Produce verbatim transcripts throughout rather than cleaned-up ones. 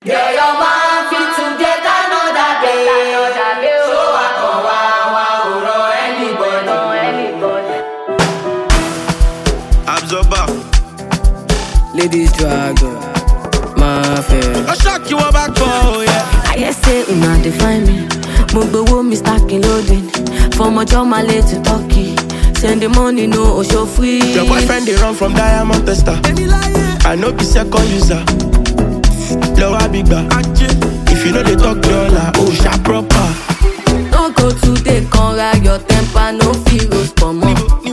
Girl, your man fit to get another day. So I come wow wow run anybody. Absorber. Ladies dragon, my fair. I shock you back for yeah. I guess say una define me. Mo gbowo me stacking loading. From Ojo Male to Turkey. Send the money no show free. Your boyfriend they run from Diamond Tester. I know be second user. Lower big bar. If you know they talk dollar, oh sharp proper. No go today, can't ride your temper, no feel roast for more.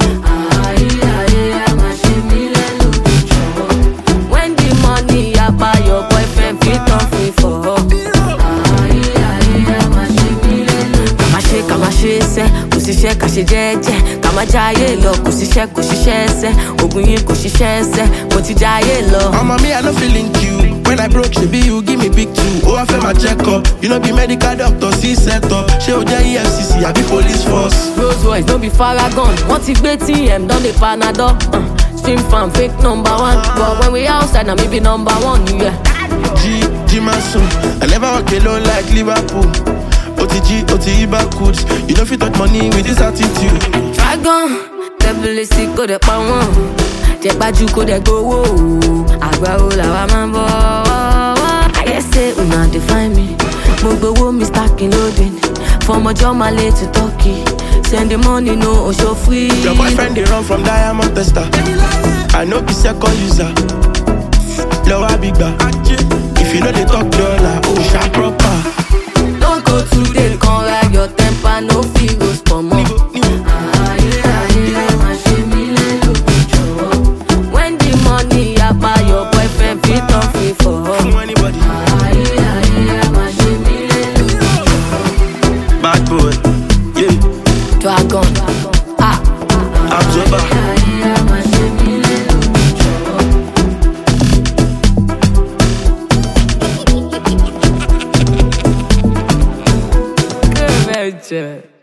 When the money I buy your boyfriend fit on free for her. Kama ṣe kama ṣe ṣe, kò ṣiṣẹ́ ká ṣe jẹ́jẹ́. Kama jayé lọ, kò ṣiṣẹ́ kò ṣiṣẹ́ ṣe. Ògùn yín kò ṣiṣẹ́ ṣe, mo ti jayé lọ. Mama me I no feeling you. When I broke, she be you give me big two. Oh I feel my check up. You know be medical doctor, see set up. She o E F C C, I be police force. Rolls Royce, don't be Faragon. Wọ́n ti gbé T M, don dey Panadol. Uh, stream farm, fake number one. But when we outside, na me be number one, yeah. G, G Mason. I never walk alone like Liverpool. O T G, O T I backwards. You don't fit touch money with this attitude. Dragon, tẹ́bílẹ̀ sí kò dẹ̀ pa wọ́n. Jẹ̀gbájú kò dẹ̀ gbowó. Àgbàwo làwa máa ń bọ̀. I guess say una define me. Mo gbowó mi stacking loading. From Ojo Male to Turkey. Send the money no show free. Your boyfriend they run from Diamond Tester. I know be second user. Lower big bar. If you know they talk dollar, oh sharp proper. Don't go today, can't ride your temper, no feel roast for more. When the money I buy your boyfriend fit on free for her. Anybody. Bad boy, yeah. Dragon, ah, Absorber. Good, very good.